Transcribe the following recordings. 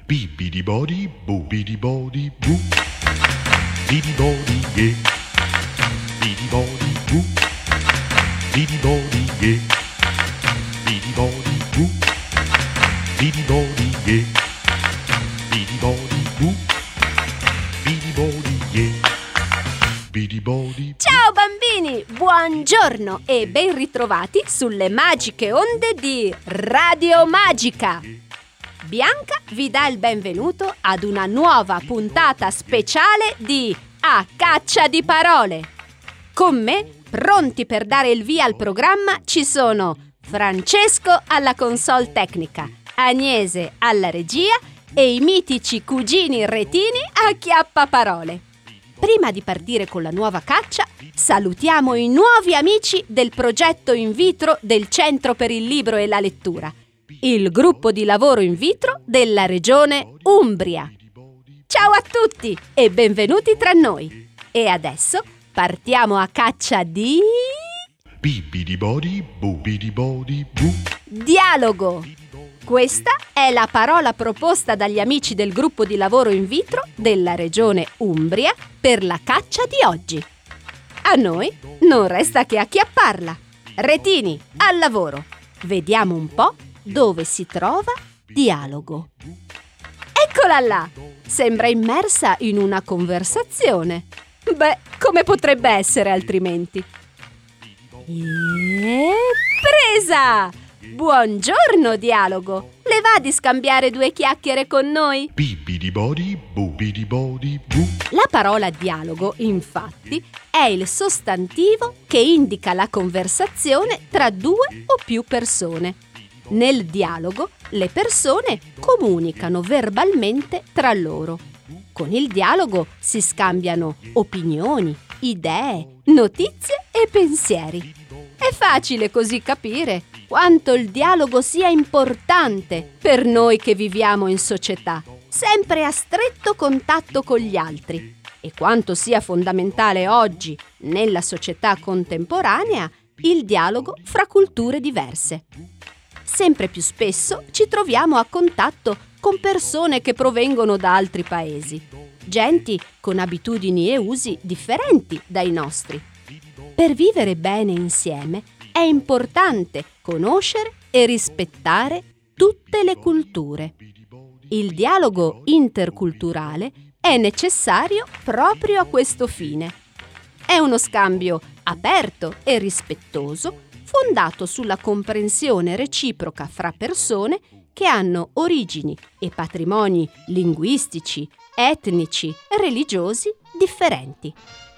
Bibidi body, boobidi body, boo. Bidi body, yeah. Bidi body, boo. Bidi body, yeah. Bidi body, boo. Bidi body, yeah. Bidi body, boo. Bidi body, yeah. Bidi body. Ciao bambini, buongiorno e ben ritrovati sulle magiche onde di Radio Magica. Bianca vi dà il benvenuto ad una nuova puntata speciale di A Caccia di Parole. Con me, pronti per dare il via al programma, ci sono Francesco alla console tecnica, Agnese alla regia e i mitici cugini retini a Chiappaparole. Prima di partire con la nuova caccia, salutiamo i nuovi amici del progetto in vitro del Centro per il Libro e la Lettura, il gruppo di lavoro in vitro della regione Umbria. Ciao a tutti e benvenuti tra noi. E adesso partiamo a caccia di... Bibidi body, boobidi body, boo. Dialogo. Questa è la parola proposta dagli amici del gruppo di lavoro in vitro della regione Umbria per la caccia di oggi. A noi non resta che acchiapparla. Retini, al lavoro. Vediamo un po' dove si trova Dialogo. Eccola là! Sembra immersa in una conversazione. Beh, come potrebbe essere altrimenti? E presa! Buongiorno, Dialogo! Le va di scambiare due chiacchiere con noi? Bibidi body, boobidi body, boo. La parola dialogo, infatti, è il sostantivo che indica la conversazione tra due o più persone. Nel dialogo, le persone comunicano verbalmente tra loro. Con il dialogo si scambiano opinioni, idee, notizie e pensieri. È facile così capire quanto il dialogo sia importante per noi che viviamo in società, sempre a stretto contatto con gli altri, e quanto sia fondamentale oggi, nella società contemporanea, il dialogo fra culture diverse. Sempre più spesso ci troviamo a contatto con persone che provengono da altri paesi, genti con abitudini e usi differenti dai nostri. Per vivere bene insieme è importante conoscere e rispettare tutte le culture. Il dialogo interculturale è necessario proprio a questo fine. È uno scambio aperto e rispettoso, fondato sulla comprensione reciproca fra persone che hanno origini e patrimoni linguistici, etnici e religiosi differenti.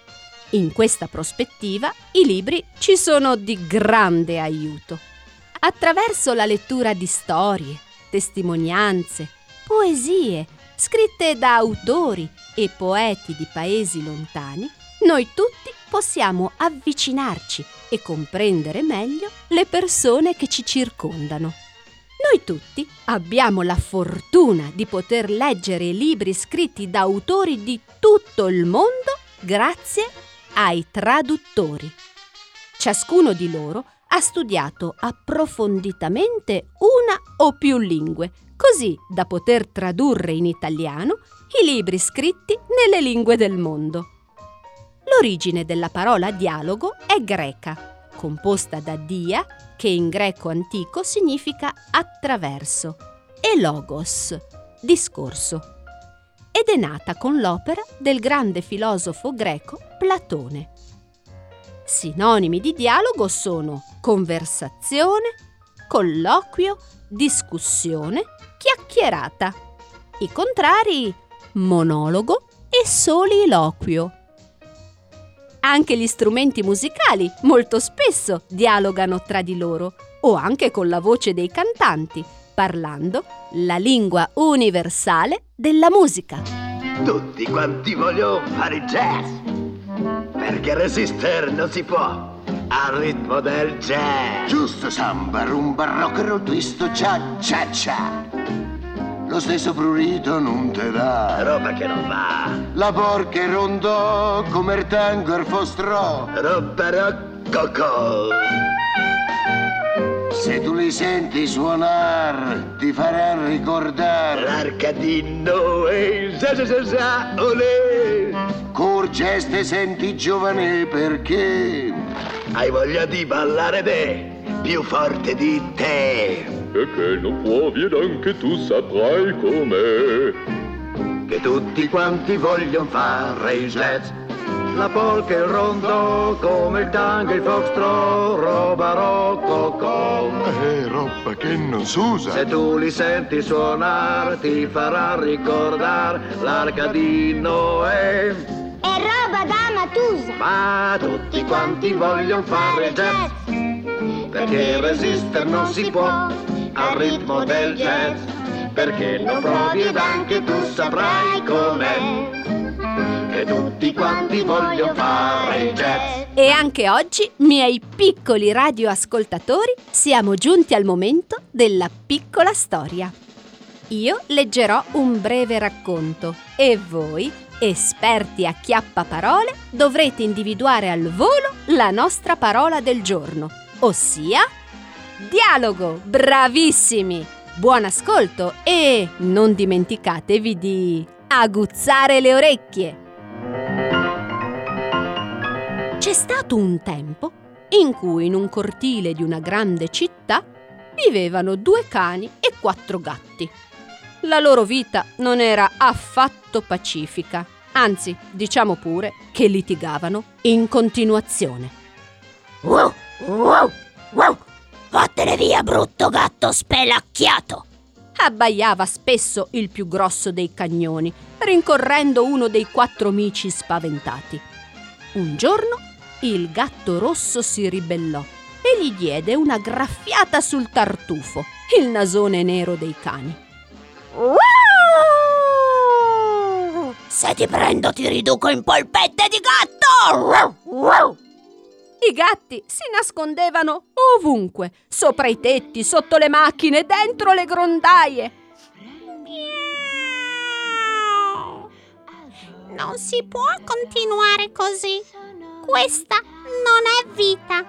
In questa prospettiva, i libri ci sono di grande aiuto. Attraverso la lettura di storie, testimonianze, poesie, scritte da autori e poeti di paesi lontani, noi tutti possiamo avvicinarci e comprendere meglio le persone che ci circondano. Noi tutti abbiamo la fortuna di poter leggere libri scritti da autori di tutto il mondo grazie ai traduttori. Ciascuno di loro ha studiato approfonditamente una o più lingue, così da poter tradurre in italiano i libri scritti nelle lingue del mondo. L'origine della parola dialogo è greca, composta da dia, che in greco antico significa attraverso, e logos, discorso, ed è nata con l'opera del grande filosofo greco Platone. Sinonimi di dialogo sono conversazione, colloquio, discussione, chiacchierata. I contrari, monologo e soliloquio. Anche gli strumenti musicali molto spesso dialogano tra di loro, o anche con la voce dei cantanti, parlando la lingua universale della musica. Tutti quanti vogliono fare jazz, perché resistere non si può al ritmo del jazz. Giusto samba, rumba, rock, roll, twist, cha cha cha. Lo stesso prurito non te dà. Roba che non va. La porca e rondò come il tango e il fostrò. Roba roccocò. Se tu li senti suonar, ti faranno ricordare l'arca di Noè, sa, olè. Corgeste senti giovane perché Hai voglia di ballare te, più forte di te. E che non puoi ed anche tu saprai com'è. Che tutti quanti vogliono fare il jazz, la polka e il rondò, come il tango e il foxtrot, roba rococò. roba che non s'usa. Se tu li senti suonare, ti farà ricordare l'arca di Noè. È roba da Matusa. Ma tutti quanti vogliono fare jazz, perché resistere non si può al ritmo del jazz. Perché non provi ed anche tu saprai com'è, che tutti quanti vogliono fare il jazz. E anche oggi, miei piccoli radioascoltatori, siamo giunti al momento della piccola storia. Io leggerò un breve racconto e voi, esperti a chiappaparole, dovrete individuare al volo la nostra parola del giorno, ossia dialogo. Bravissimi! Buon ascolto e non dimenticatevi di aguzzare le orecchie. C'è stato un tempo in cui in un cortile di una grande città vivevano 2 cani e 4 gatti. La loro vita non era affatto pacifica, anzi, diciamo pure che litigavano in continuazione. Wow, wow, wow. Vattene via, brutto gatto spelacchiato! Abbaiava spesso il più grosso dei cagnoni, rincorrendo uno dei 4 amici spaventati. Un giorno il gatto rosso si ribellò e gli diede una graffiata sul tartufo, il nasone nero dei cani. Se ti prendo ti riduco in polpette di gatto! I gatti si nascondevano ovunque, sopra i tetti, sotto le macchine, dentro le grondaie. Miau. Non si può continuare così. Questa non è vita.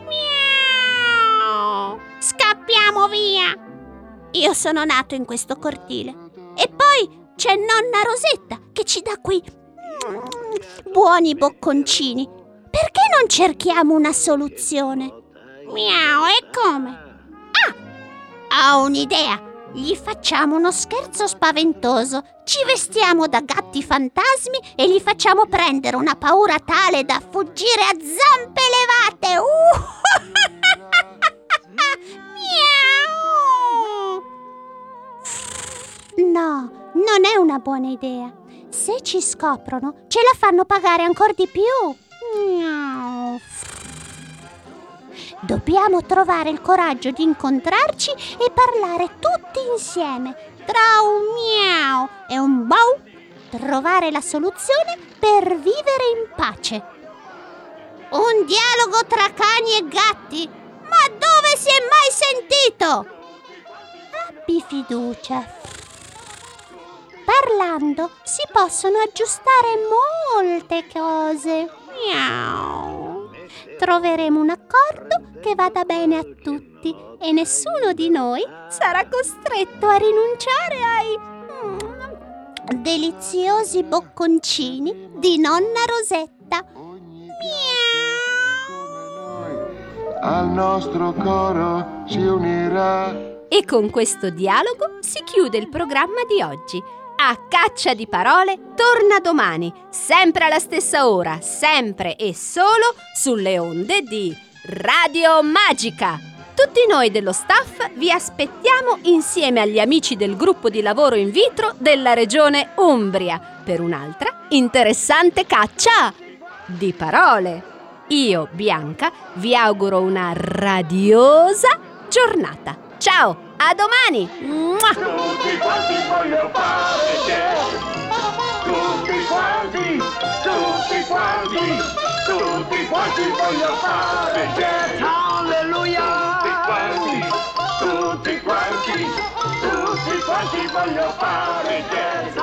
Miau. Scappiamo via. Io sono nato in questo cortile. E poi c'è nonna Rosetta che ci dà qui buoni bocconcini. Perché non cerchiamo una soluzione? Miau, e come? Ah, ho un'idea. Gli facciamo uno scherzo spaventoso. Ci vestiamo da gatti fantasmi e gli facciamo prendere una paura tale da fuggire a zampe levate. Miau! No, non è una buona idea. Se ci scoprono, ce la fanno pagare ancora di più. Miau. Dobbiamo trovare il coraggio di incontrarci e parlare tutti insieme, tra un miau e un bau, trovare la soluzione per vivere in pace. Un dialogo tra cani e gatti? Ma dove si è mai sentito? Abbi fiducia. Parlando si possono aggiustare molte cose. Miau. Troveremo un accordo che vada bene a tutti e nessuno di noi sarà costretto a rinunciare ai deliziosi bocconcini di nonna Rosetta. Miau. Al nostro coro si unirà. E con questo dialogo si chiude il programma di oggi. A caccia di parole torna domani, sempre alla stessa ora, sempre e solo sulle onde di Radio Magica. Tutti noi dello staff vi aspettiamo insieme agli amici del gruppo di lavoro in vitro della regione Umbria per un'altra interessante caccia di parole. Io, Bianca, vi auguro una radiosa giornata. Ciao! A domani! Mua! Tutti quanti voglio fare jazz. Tutti quanti voglio fare jazz. Alleluia! Tutti quanti voglio fare jazz.